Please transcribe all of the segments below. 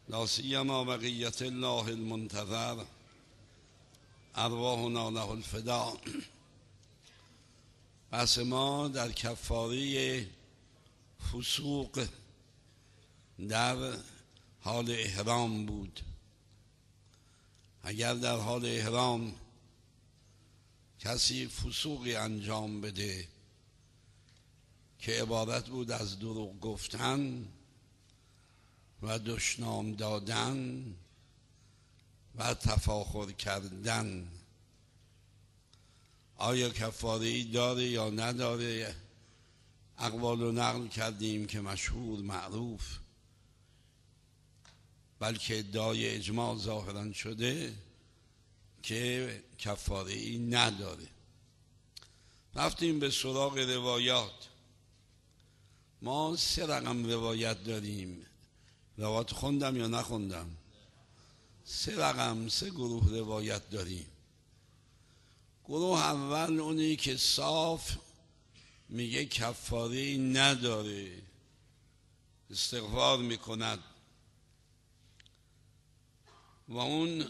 لا سیما بقیت الله المنتظر ارواحنا له الفدا. بحث ما در کفاره فسوق در حال احرام بود. اگر در حال احرام کسی فسوقی انجام بده که عبارت بود از دروغ گفتن و دشنام دادن و تفاخر کردن، آیا کفاره ای داره یا نداره؟ اقوال رو نقل کردیم که مشهور معروف، بلکه ادعای اجماع ظاهرا شده که کفاره ای نداره. رفتیم به سراغ روایات. ما 3 رقم روایت داریم. روایت خوندم یا نخوندم؟ 3 رقم، 3 گروه روایت داریم. گروه اول اونی که صاف میگه کفاره نداره، استغفار میکند و اون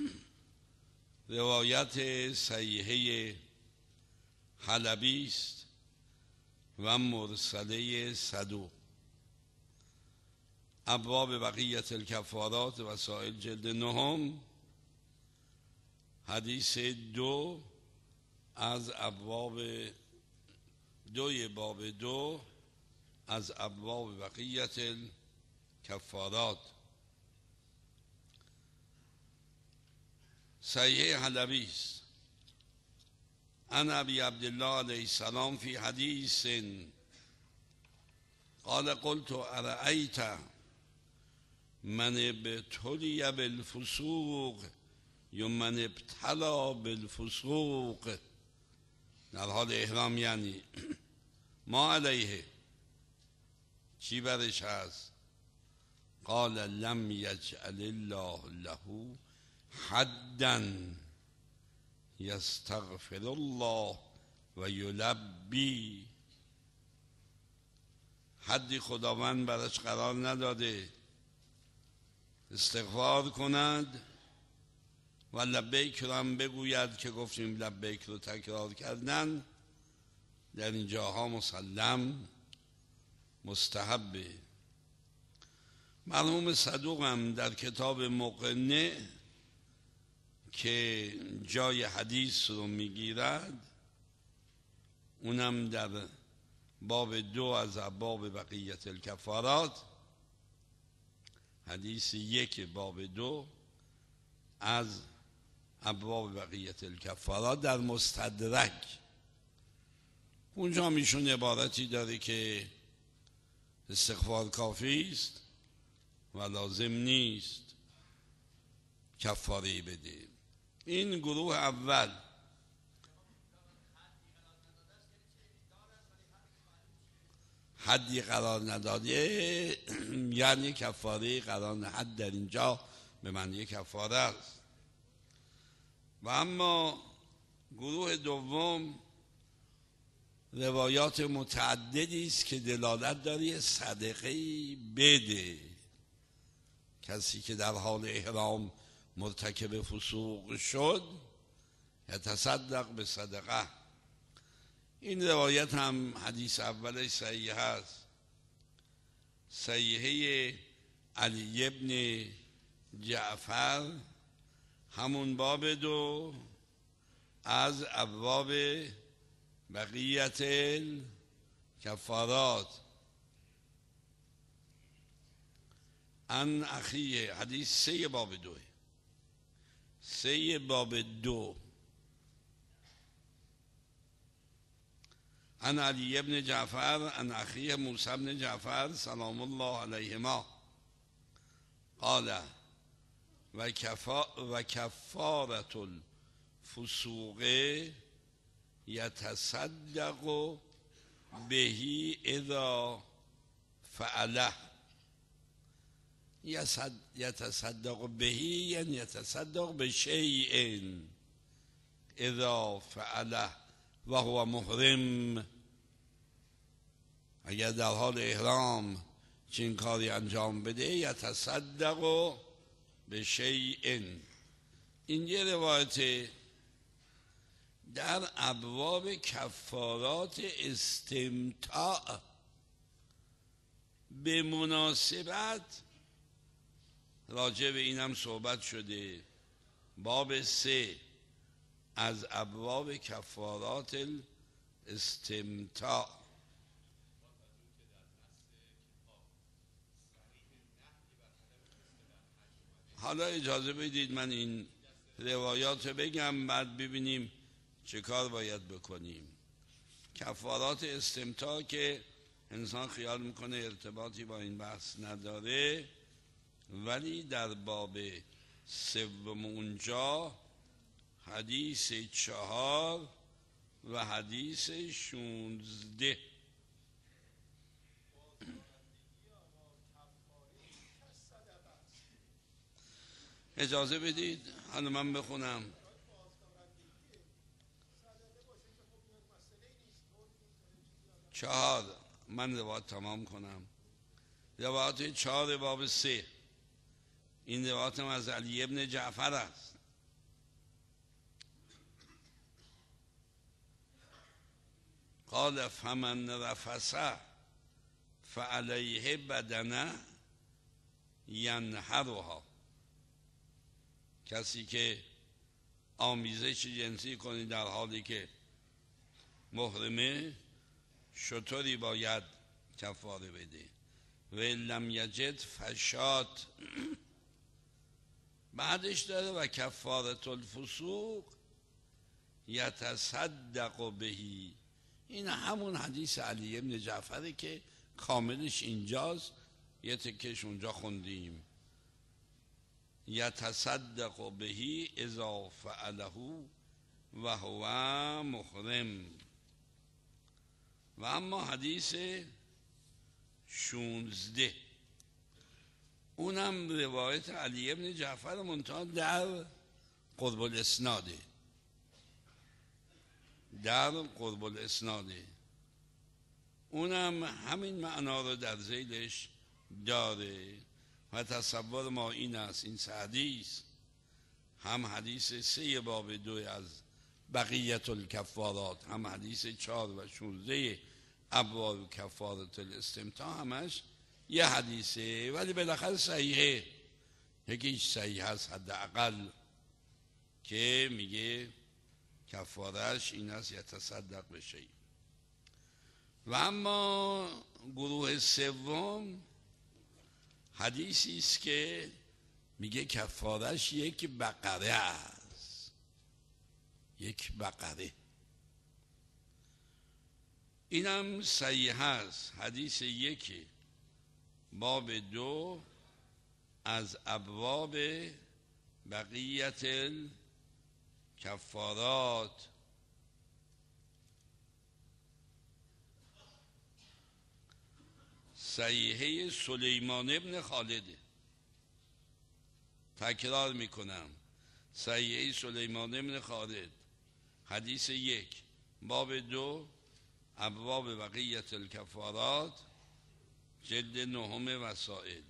روایت صحیحه حلبی است و مرسله صدوق. ابواب بقیت الکفارات وسائل جلد 9، حدیث 2 از ابواب 2 باب 2 از ابواب بقیت الکفارات. صحیح حلبی است. عن ابی عبدالله علیه السلام فی حدیث قال قلت ارأیت من ابتلی بالفسوق یا من ابتلا بالفسوق، در حال احرام یعنی ما علیه، چی برش هست؟ قال لم یجعل الله له حدا یستغفر الله و یلبی. حدی خداوند برش قرار نداده، استغفار کند و لبیک رو هم بگوید که گفتیم لبیک رو تکرار کردن در این جاها مسلم مستحبه. مرحوم صدوق هم در کتاب مقنع که جای حدیث رو میگیرد، اونم در باب 2 از ابواب بقیت الکفارات، حدیث 1 باب 2 از ابواب بقیت الکفارات در مستدرک، اونجا میشون عبارتی داره که استغفار کافی است و لازم نیست کفاره بده. این گروه اول. حدی قرار نداده یعنی کفاره قرار، حد در اینجا به معنی کفاره است. و اما گروه دوم روایات متعددی است که دلالت داره صدقه بده. کسی که در حال احرام مرتکب فسوق شد یتصدق به صدقه. این روایت هم حدیث اولش صحیح هست، صحیحه علی ابن جعفر، همون باب 2 از ابواب بقیت الکفارات. ان اخیه، حدیث 3 باب 2، 3 باب 2. عن علی ابن جعفر عن اخیه موسی بن جعفر سلام الله علیهما قال و کفارة الفسوق یتصدق بهی اذا فعله. یتصدق بهی یعنی یتصدق به شیء اذا فعله و هو محرم. اگر در حال احرام چین کاری انجام بده یتصدق به شیء. این یه روایت در ابواب کفارات استمتاع به مناسبت راجع به اینم صحبت شده. باب 3 از ابواب کفارات استمتاع. حالا اجازه بدید من این روایات رو بگم، بعد ببینیم چه کار باید بکنیم. کفارات استمتاع که انسان خیال میکنه ارتباطی با این بحث نداره، ولی در باب 3 اونجا حدیث 4 و حدیث 16. اجازه بدید حالا من بخونم. من روایت تمام کنم. روایت 4 باب 3. این روایت از علی ابن جعفر است. قال فمن رفث فعلیه بدنه ینحرها. کسی که آمیزش جنسی کنی در حالی که محرمه، شطوری باید کفاره بده. و لم یجد فشات. بعدش داره و کفارت الفسوق یتصدق بهی. این همون حدیث علی ابن جعفره که کاملش اینجاست، یه تکش اونجا خوندیم. یتصدق بهی اذا فعله و هو محرم. و اما حدیث 16 اونم روایت علی ابن جعفر منتها در قرب الاسناده. اونم همین معنا رو در ذیلش داره. و تصور ما این است، این 3 حدیث، هم حدیث 3 باب 2 از بقیت الکفارات، هم حدیث 4 و 16 ابواب کفارت الاستمتاع، همش یه حدیثه، ولی بالاخره صحیحه. یکیش صحیح هست حداقل که میگه کفارش این است یتصدق بشه. و اما گروه 3 حدیثی است که میگه کفارش یک بقره است. یک بقره. اینم صحیح است. حدیث 1 باب 2 از ابواب بقیت الکفارات. صحیحه سلیمان ابن خالده. تکرار میکنم، صحیحه سلیمان ابن خالد، حدیث 1 باب 2 ابواب بقیت الکفارات، جلد 9 وسائل.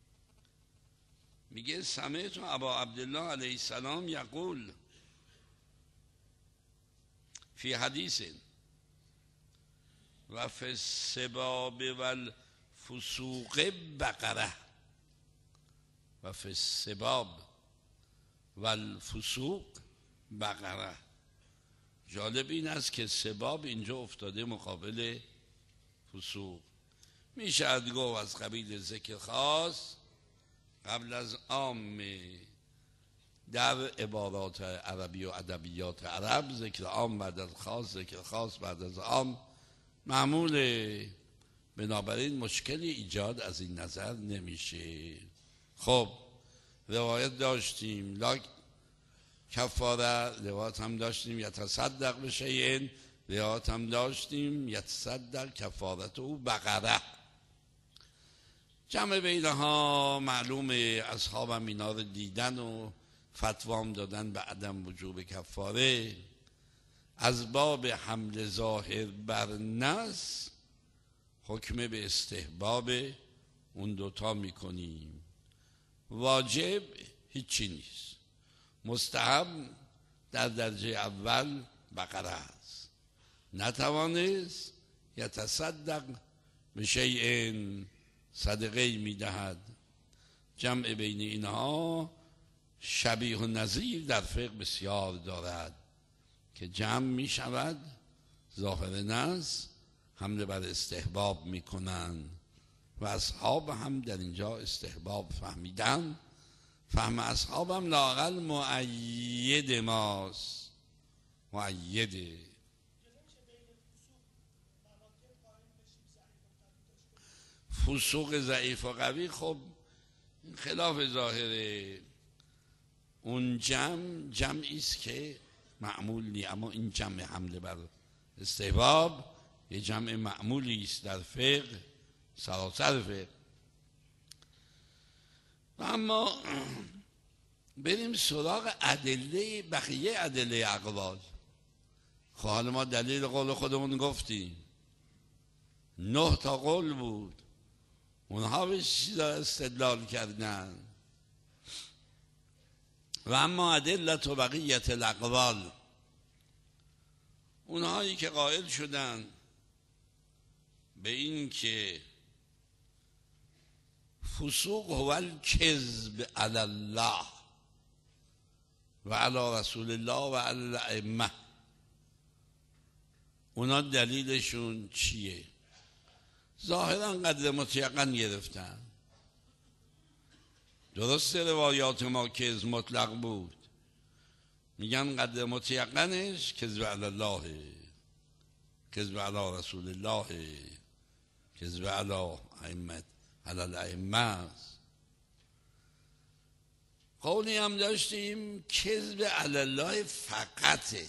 میگه سمعت ابا عبدالله علیه السلام یقول فی حدیث و فی السباب والفسوق بقره. و فی السباب والفسوق بقره. جالب این است که سباب اینجا افتاده مقابل فسوق. میشه گفت از قبیل ذکر خاص قبل از عام. در عبارات عربی و ادبیات عرب ذکر عام بعد از خاص، ذکر خاص بعد از عام معموله. بنابراین مشکلی ایجاد از این نظر نمیشه. خب روایت داشتیم لا کفاره، روایت هم داشتیم یتصدق بشه، این روایت هم داشتیم یتصدق کفارت او بقره. جمع بینها معلومه، اصحابم اینا رو دیدن و فتوام دادن به عدم وجوب کفاره. از باب حمل ظاهر بر نص حکم به استحباب اون دوتا میکنیم. واجب هیچی نیست. مستحب در درجه اول بقره است. نتوانست یتصدق به شیء، صدقه میدهد. جمع بین اینها شبیه و نظیر در فقه بسیار دارد که جمع می شود. ظاهر نص حمله بر استحباب می کنند و اصحاب هم در اینجا استحباب فهمیدن. فهم اصحاب هم لااقل مؤید ماست، مؤیده. فسوق ضعیف و قوی خب خلاف ظاهره. اون جمعی است که معمول نی، اما این جمع حمله بر استحباب یه جمع معمولی است در فقه، سراسر فقه. و اما بریم سراغ ادله، بقیه ادله اقوال. خب حالا ما دلیل قول خودمون گفتیم، 9 تا قول بود، اونها به چیزا استدلال کردن. و اما ادلت و بقیت الاقوال، اونهایی که قائل شدن به این که فسوق هو الکذب علی الله و علی رسول الله و علی الائمه، اونا دلیلشون چیه؟ ظاهرا قدر متیقن گرفتن. درست روایات ما کذب مطلق بود، میگن قدر متیقنش کذب علی الله، کذب علی رسول الله، کذب علی الائمه. قولی هم داشتیم کذب علی الله فقطه،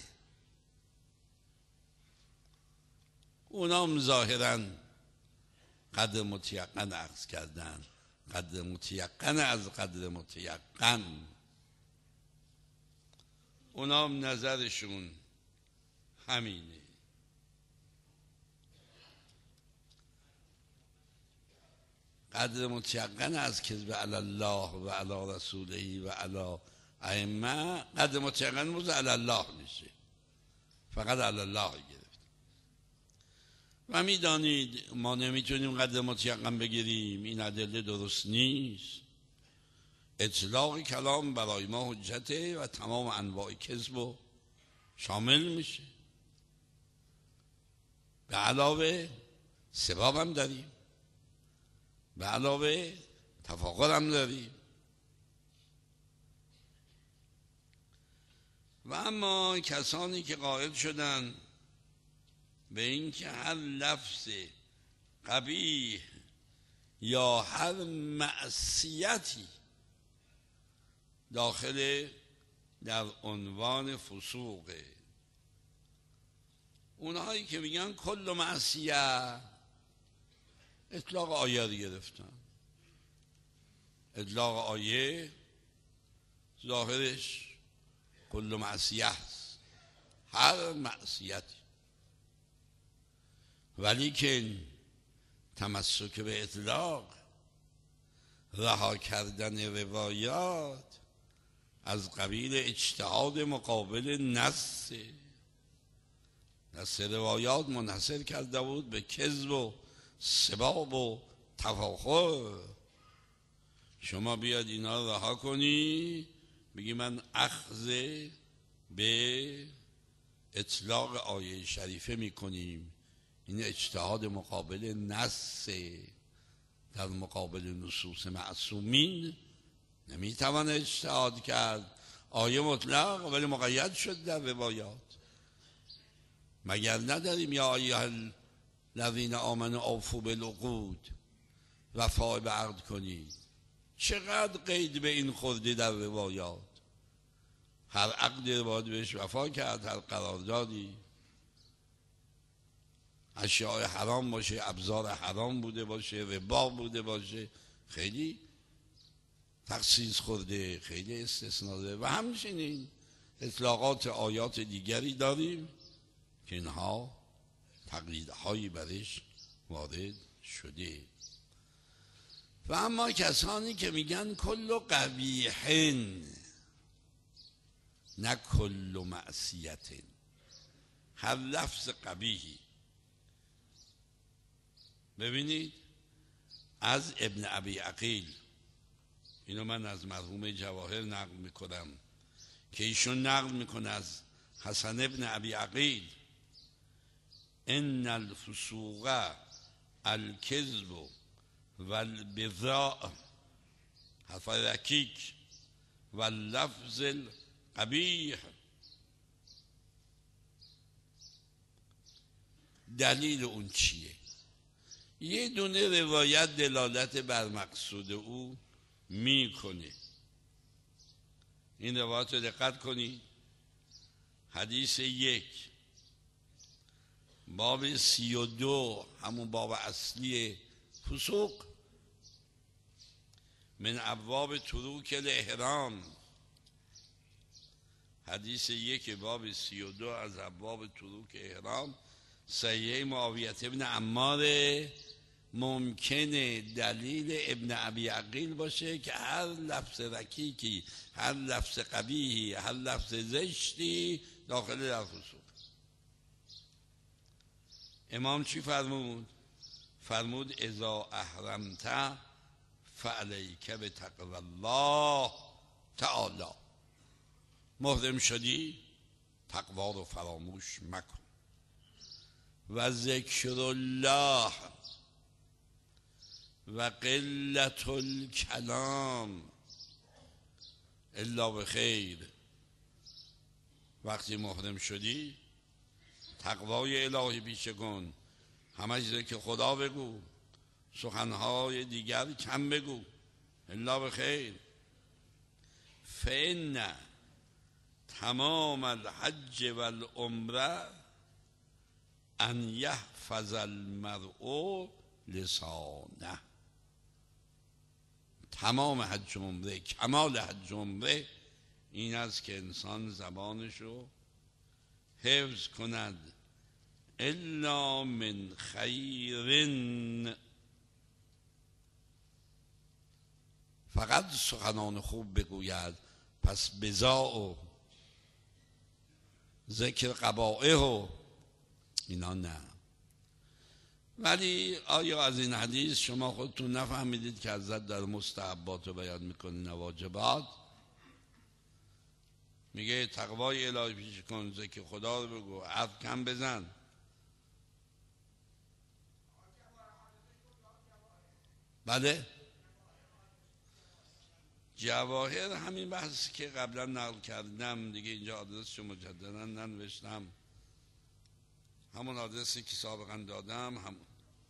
اونام ظاهرا قدر متیقن عکس کردن، قدر متیقن از قدر متیقن. اونام نظرشون همینه. قدر متیقن از کذب علی الله و علی رسوله و علی ائمه، قدر متیقن بود علی الله میشه، فقط علی الله گرفت. و میدانید ما نمیتونیم قدر متیقن بگیریم، این ادله درست نیست. اطلاق کلام برای ما حجته و تمام انواع کذب رو شامل میشه. به علاوه سباب هم داریم، به علاوه تفاخر هم داریم. و اما کسانی که قائل شدن به این که هر لفظ قبیح یا هر معصیتی داخل در عنوان فسوقه، اونهایی که میگن کل معصیه، اطلاق آیه رو گرفتن. اطلاق آیه ظاهرش کل معصیه است، هر معصیتی، ولی که تمسک به اطلاق، رها کردن روایات از قبیل اجتهاد مقابل نص روایات منحصر کرده بود به کذب و سباب و تفاخر. شما بیاد اینا رو رها کنی، بگی من اخذ به اطلاق آیه شریفه میکنیم، این اجتهاد مقابل نص در مقابل نصوص معصومین نمیتوان اجتهاد کرد. آیه مطلق ولی مقید شد در روایات. مگر نداریم یا ایها الذین آمنوا اوفوا بالعقود، وفا به عقد کنید؟ چقدر قید به این خورده در روایات. هر عقد باید بهش وفا کرد، هر قراردادی. اشیاء حرام باشه، ابزار حرام بوده باشه، ربا بوده باشه، خیلی تخصیص خورده، خیلی استثناء داره. و همچنین اطلاقات آیات دیگری داریم که اینها تقلیدهایی برش وارد شده. و اما کسانی که میگن کل قبیحن نه کل معصیتن، هر لفظ قبیحی. ببینید از ابن ابی عقیل، اینو من از مرحوم جواهر نقل میکنم که ایشون نقل میکنه از حسن ابن ابی عقیل: ان الفسوق الکذب والبذاء، حرف رکیک، واللفظ القبیح. دلیل اون چیه؟ یه دونه روایت دلالت بر مقصود او میکنه. این روایت رو دقت کنید. حدیث 1 باب 32، همون باب اصلی فسوق، من ابواب تروک الاحرام. حدیث 1 باب 32 از ابواب تروک احرام، صحیح معاویه ابن عمار. ممکنه دلیل ابن ابی عقیل باشه که هر لفظ رکیکی، هر لفظ قبیحی، هر لفظ زشتی داخل در فسوق. امام چی فرمود؟ فرمود اذا احرمت فعلیک بتقوی الله تعالی. محرم شدی تقوا رو فراموش مکن. و ذکر الله و قلت الکلام الا بخیر. وقتی محرم شدی تقوای الهی پیشه کن، همه چیزی که خدا بگو، سخنهای دیگر کم بگو، الا بخیر. فإن تمام الحج والعمره ان یحفظ المرء لسانه. تمام حج و عمره، کمال حج و عمره این است که انسان زبانشو حفظ کند. الا من خیر، فقط سخنان خوب بگوید. پس بزاء و ذکر قبائح و اینا نه. ولی آیا از این حدیث شما خودتون نفهمیدید که حضرت در مستحبات رو بیان میکنه، نه واجبات؟ میگه تقوای الهی پیش کن، ذکر خدا رو بگو، حرف کم بزن. بله، جواهر همین بحث که قبلا نقل کردم دیگه، اینجا آدرسشو مجددا ننوشتم، همون آدرسی که سابقا دادم، همون.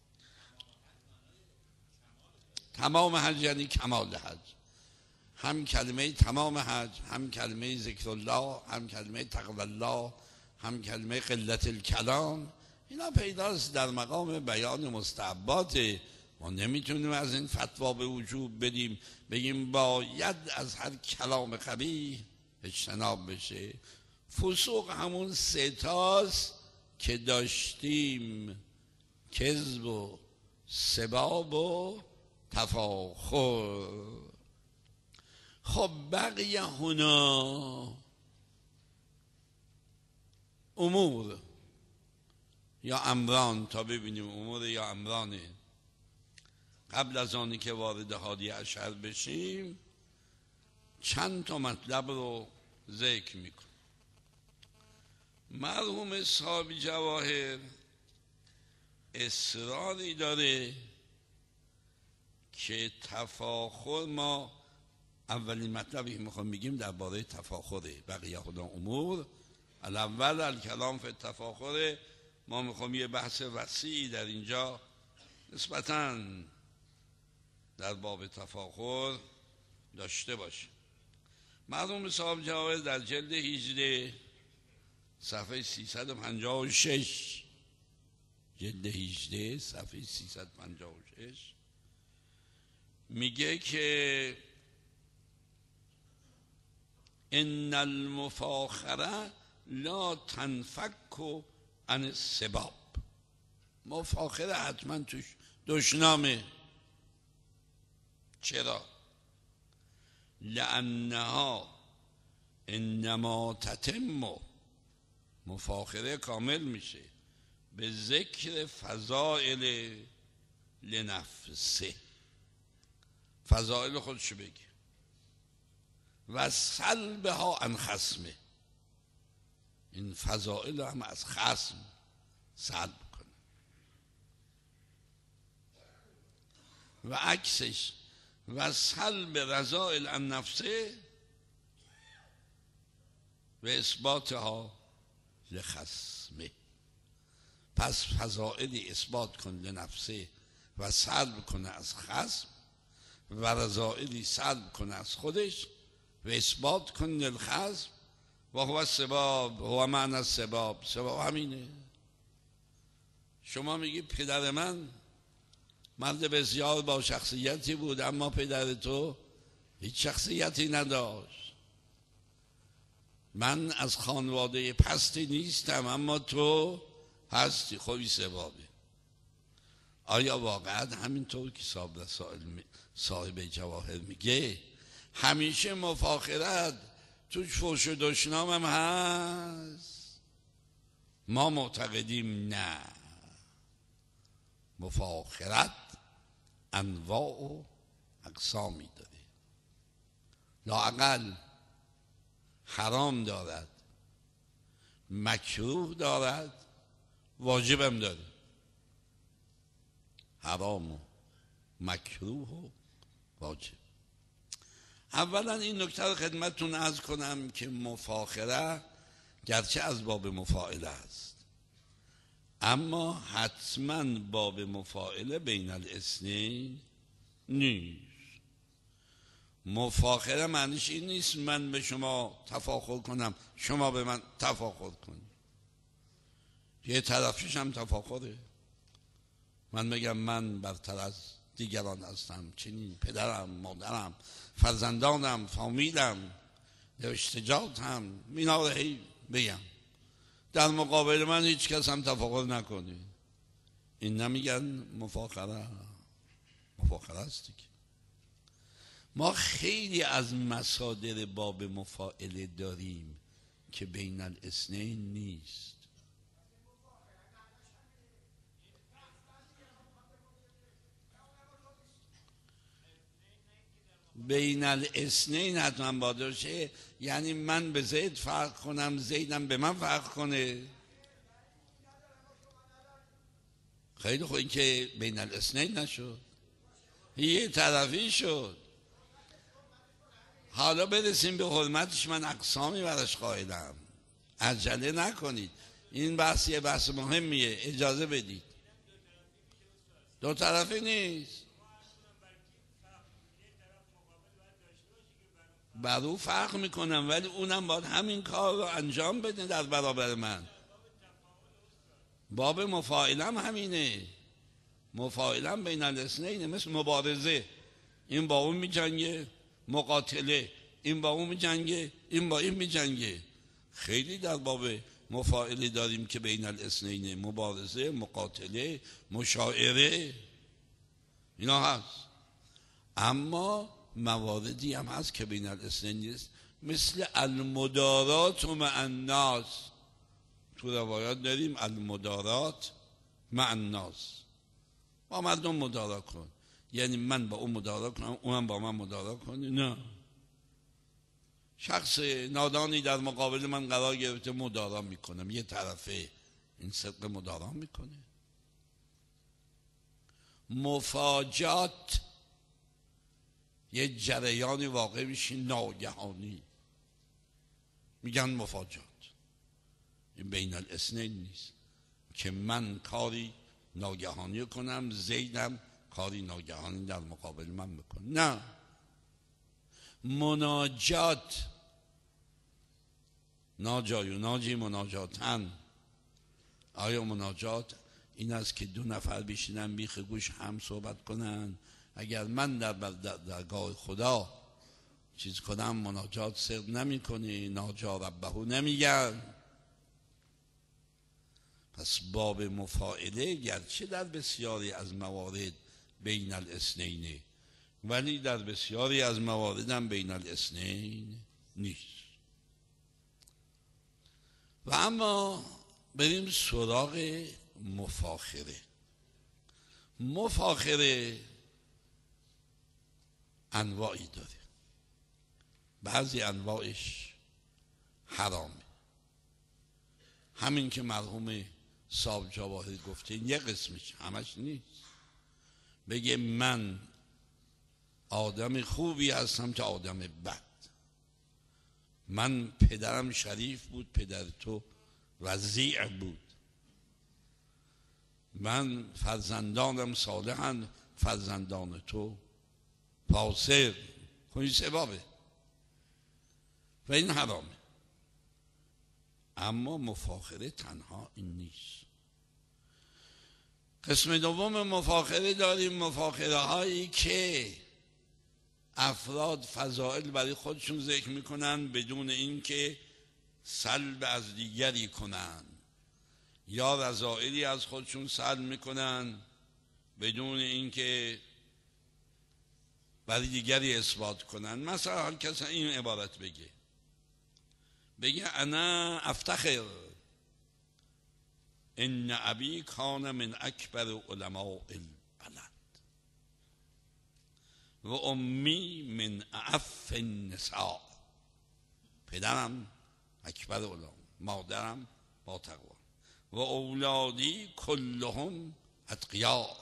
تمام حج یعنی کمال حج. هم کلمه تمام حج، هم کلمه ذکر الله، هم کلمه تقوی الله، هم کلمه قلت الکلام، اینا پیداست در مقام بیان مستحبات. ما نمیتونیم از این فتوا به وجوب بدیم بگیم باید از هر کلام قبیح اجتناب بشه. فسوق همون 3 تاست که داشتیم: کذب و سباب و تفاخر. خب بقیه هنا امور یا امران، تا ببینیم امور یا امرانه. قبل از آنی که وارد هادی اشهر بشیم چند تا مطلب رو ذکر میکن. مرحوم صاحب جواهر اصراری داره که تفاخر، ما اولین مطلبی که میخوام بگیم درباره تفاخره. بقیه خدا امور، الاول الکلام فی التفاخر. ما میخوام یه بحث وسیعی در اینجا نسبتاً در باب تفاخر داشته باشه. مرحوم صاحب جواهر در جلد 18 صفحه 356، جلد 18 صفحه 356 میگه که ان المفاخره لا تنفک عن السباب. مفاخره حتما توش دشنامه. چرا؟ لانها انما تتم، مفاخره کامل میشه به ذکر فضائل لنفسه، فضائل خودشو بگه و سلبها عن خصمه، این فضائل هم از خصم سلب کنه و عکسش و سلب رذائل عن نفسه و اثباتها لخصمه. پس فضائلی اثبات کن لنفسه و سلب کنه از خصم و رذائلی سلب کنه از خودش و اثبات کن للخصم و هو السباب، هو معنی السباب. سباب همینه. شما میگی پدر من مرد بسیار با شخصیتی بود، اما پدر تو هیچ شخصیتی نداشت. من از خانواده پستی نیستم، اما تو هستی. خوبی سبابه. آیا واقعا همینطور که صاحب جواهر میگه همیشه مفاخرت توش فحش و دشنام هم هست؟ ما معتقدیم نه، مفاخرت انواع و اقسامی داره، لااقل حرام دارد، مکروه دارد، واجبم داره. حرام و مکروه و واجب. اولا این نکته رو خدمتتون عرض کنم که مفاخره گرچه از باب مفاعله است، اما حتما باب مفاعله بین الاثنین نیست. مفاخره معنیش این نیست من به شما تفاخر کنم شما به من تفاخر کنید. یه طرفش هم تفاخره. من بگم من برتر از دیگران هستم، چنین پدرم، مادرم، فرزندانم، فامیلم، نوشتجاتم، اینا رو هی بگم، در مقابل من هیچ کس هم تفاخر نکنه. این نمیگن مفاخره؟ مفاخره است دیگه. ما خیلی از مصادر باب مفاعله داریم که بین الاثنین نیست. بین الاثنین حتما باشه، یعنی من به زید فرق کنم، زیدم به من فرق کنه. خیلی خوب، این که بین الاثنین نشد، یه طرفی شد. حالا برسیم به حرمتش، من اقسامی براش قائلم. عجله نکنید، این بحث یه بحث مهمیه، اجازه بدید. دو طرفی نیست، بر او فرق میکنم، ولی اونم باید همین کار رو انجام بده در برابر من. باب مفاعلم همینه. مفاعلم بین الاثنین، مثل مبارزه، این با اون میجنگه، مقاتله، این با اون میجنگه، این با این میجنگه. خیلی در باب مفاعله داریم که بین الاثنین، مبارزه، مقاتله، مشاعره، اینا هست. اما مواردی هم هست که بین الاثنین نیست، مثل المدارات مع الناس. تو روایات داریم المدارات مع الناس، با مردم مدارا کن، یعنی من با اون مدارا کنم اونم با من مدارا کنه. نه، شخص نادانی در مقابل من قرار گرفته، مدارا میکنم، یه طرفه این صدق مدارا میکنه. مفاجات یه جریانی واقع میشه ناگهانی، میگن مفاجات. این بین الاثنین نیست که من کاری ناگهانی کنم، زیدم کاری ناگهانی در مقابل من بکنه. نه، مناجات، ناجای و ناجی مناجاتن. آیا مناجات این است که دو نفر بشینن بیخ گوش هم صحبت کنن؟ اگر من در درگاه خدا چیز کنم، مناجات صدق نمی کنه، ناجا ربهو نمیگن. پس باب مفاعله گرچه در بسیاری از موارد بین الاثنینه، ولی در بسیاری از موارد هم بین الاثنین نیست. و اما بریم سراغ مفاخره. مفاخره انواعی داره، بعضی انواعش حرامه. همین که مرحوم صاحب جواهر گفته یه قسمش، همش نیست. بگه من آدم خوبی هستم که آدم بد، من پدرم شریف بود پدر تو وضیع بود، من فرزندانم صالحن فرزندان تو فاسق. خونی سبابه و این حرامه. اما مفاخره تنها این نیست. قسم دوم مفاخره داریم، مفاخره هایی که افراد فضائل برای خودشون ذکر میکنن بدون اینکه سلب از دیگری کنن، یا رذائلی از خودشون سلب میکنن بدون اینکه برای دیگری اثبات کنن. مثلا هر کس این عبارت بگه انا افتخر ان ابی کان من اکبر علماء البلد و امی من اعف النساء. پدرم اکبر علما، مادرم با تقوا، و اولادی کلهم اتقیا.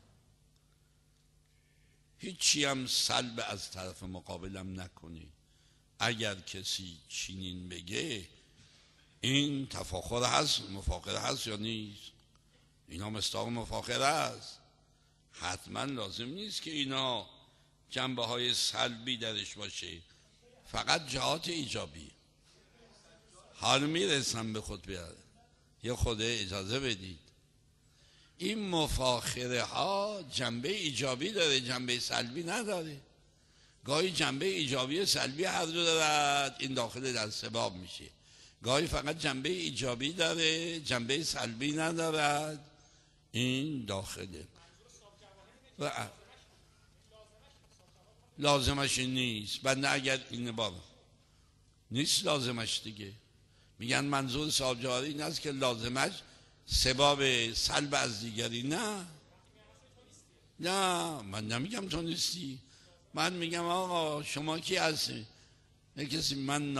هیچی هم سلب از طرف مقابلم نکنی. اگر کسی چنین بگه این تفاخر هست، مفاخره هست یا نیست؟ اینا مصداق مفاخره است. حتما لازم نیست که اینا جنبه های سلبی درش باشه، فقط جهات ایجابی. حال میرسم به خود بیاره، یه خدا اجازه بدید. این مفاخره ها جنبه ایجابی داره، جنبه سلبی نداره. گاهی جنبه ایجابی و سلبی هر دو دارد، این داخل در سباب میشه. گاهی فقط جنبه ایجابی داره، جنبه سلبی ندارد، این داخله. و لازمش نیست. بنده اگر این بار نیست لازمش دیگه. میگن منظور صاحب جواهری این است که لازمش سباب سلب از دیگری. نه من نمیگم تو نیستی. من میگم آقا شما کی هستی؟ کسی من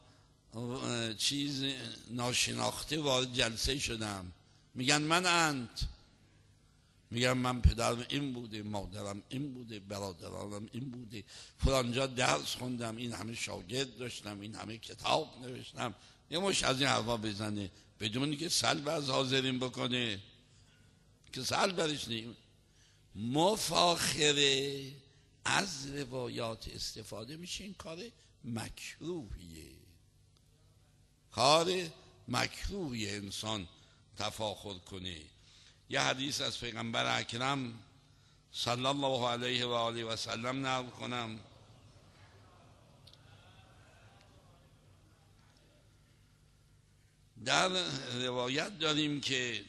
ناشناخته وارد جلسه شدم، میگن من انت، میگم من پدرم این بوده، مادرم این بوده، برادرانم این بوده، فلانجا درس خوندم، این همه شاگرد داشتم، این همه کتاب نوشتم. یه مش از این حرفا بزنه بدون که سلب از حاضرین بکنه، که سلب برش نیم. مفاخره از روایات استفاده میشه. این کار مکروهیه، کار مکروهی انسان تفاخر کنه. یه حدیث از پیغمبر اکرم صلی الله علیه و آله و سلم نقل کنم. در روایت داریم که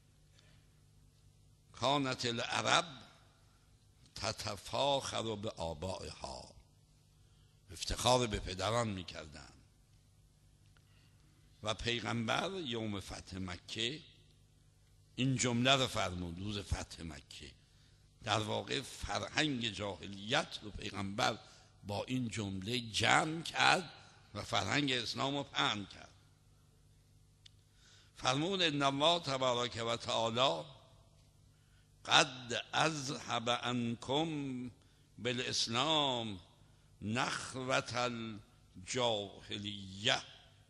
کانت العرب تتفاخر به آبائها، افتخار به پدران میکردن. و پیغمبر یوم فتح مکه این جمله رو فرمود، روز فتح مکه. در واقع فرهنگ جاهلیت رو پیغمبر با این جمله جمع کرد و فرهنگ اسلام رو پهن کرد. فرمود ان الله تبارک و تعالی قد اذهب عنکم بالاسلام نخوة الجاهلیه.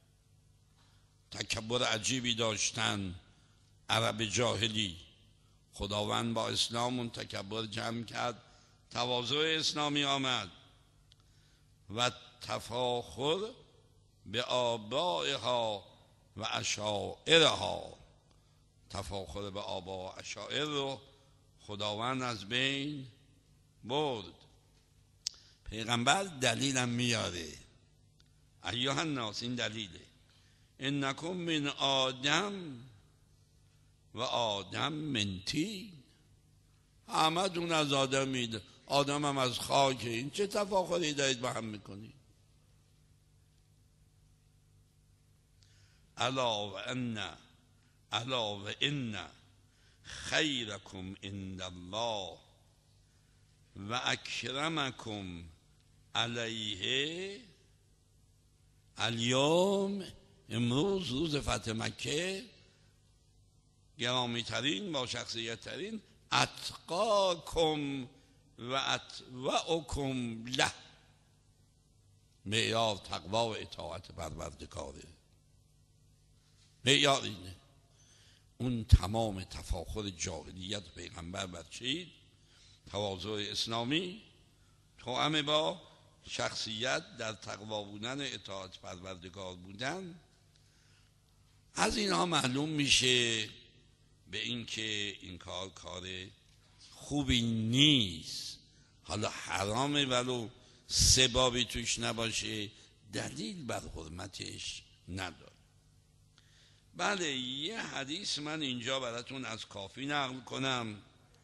تکبر عجیبی داشتن عرب جاهلی. خداوند با اسلام اون تکبر جمع کرد، تواضع اسلامی آمد و تفاخر به آبائها و اشاعرها. تفاخر به آبا و اشاعر رو خداوند از بین برد. پیغمبر دلیلم میاره. ایها الناس، این دلیله. انکم من آدم و آدم من طین. همه دون از آدمید، آدم هم از خاک، این چه تفاخری دارید با هم میکنید؟ الا و ان خیرکم عند الله و اکرمکم علیه الیوم، امروز روز فتح مکه، گرامی ترین با شخصیت ترین، اتقاکم و اتوعکم له، معیار تقوا و اطاعت پروردگاره. معیار اینه. اون تمام تفاخر جاهلیت پیغمبر بر چید؟ تواضع اسلامی توأم با شخصیت در تقوا بودن، اطاعت پروردگار بودن. از اینها معلوم میشه به این که این کار خوبی نیست. حالا حرامه ولو سبابی توش نباشه، دلیل بر حرمتش نداره. بله، یه حدیث من اینجا براتون از کافی نقل کنم.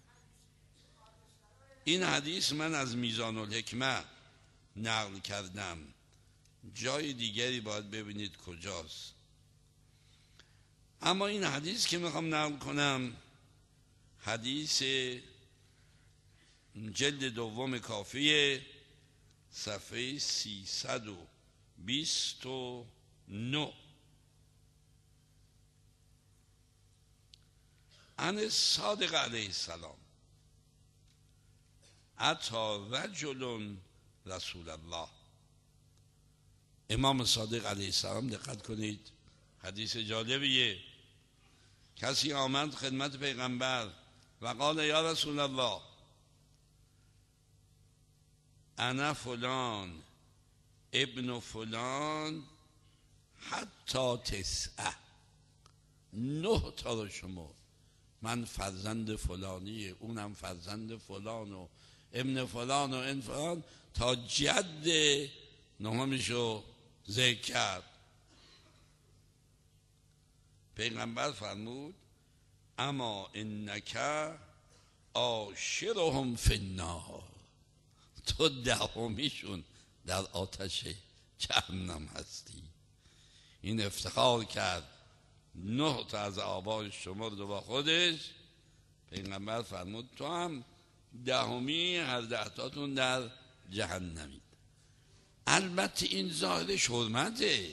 این حدیث من از میزان الحکمه نقل کردم، جای دیگری باید ببینید کجاست. اما این حدیث که میخوام نقل کنم، حدیث جلد دوم کافیه، صفحه 329. عن صادق علیه السلام اتی رجل رسول الله. امام صادق علیه السلام، دقت کنید، حدیث جالبیه. کسی آمد خدمت پیغمبر و قال یا رسول الله انا فلان ابن فلان حتی 9 تا رو شما، من فرزند فلانیه، اونم فرزند فلان و ابن فلان و این فلان، تا جد نهمشو ذکر کرد. پیغمبر فرمود اما انک عاشرهم فی النار، تو 10میشون در آتش جهنم هستی. این افتخار کرد 9 تا از آبای شما رو با خودش. پیغمبر فرمود تو هم 10می، هر 10 تاتون در جهنمید. البته این ظاهرش حرمته،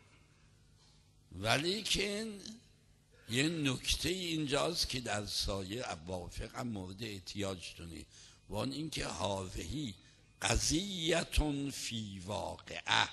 ولی که یه نکته اینجاست که در سایه ابواب فقه هم مورد احتیاج دونه، وان این که هاذهی قضیتون فی واقعه.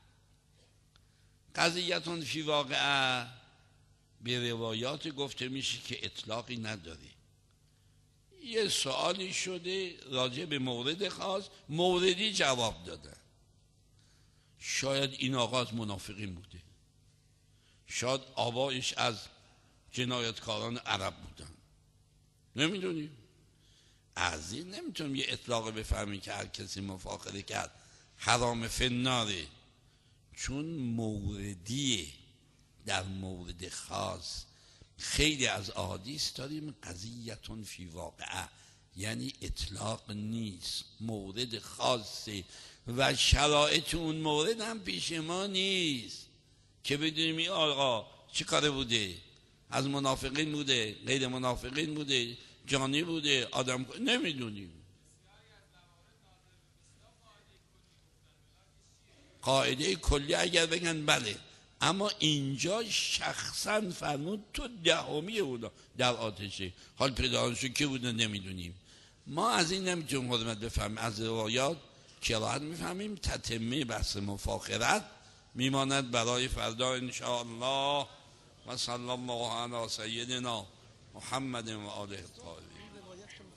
قضیتون فی واقعه به روایات گفته میشه که اطلاقی نداره. یه سوالی شده راجع به مورد خاص، موردی جواب داده. شاید این آقا از منافقین بوده، شاید آبایش از جنایتکاران عرب بودن، نمیدونیم. از این نمیتونیم یه اطلاق بفهمیم که هر کسی مفاخره کرد حرام فناره، چون موردیه. در مورد خاص خیلی از احادیث داریم قضیتون فی واقعه، یعنی اطلاق نیست، مورد خاصه و شرایط اون مورد هم پیش ما نیست که بدونیم این آقا چی کاره بوده، از منافقین بوده، غیر منافقین بوده، جانی بوده، آدم نمیدونیم. قاعده کلی اگر بگن بله، اما اینجا شخصا فرمود تو 10می اونا در آتشه. حال پدرانشون که بودن نمیدونیم. ما از این نمیتونیم حرمت بفهمیم، از روایات کراهت میفهمیم. تتمه بحث مفاخرت میماند برای فردا انشاءالله. و صلی الله علی سیدنا محمد و آله الطاهرین.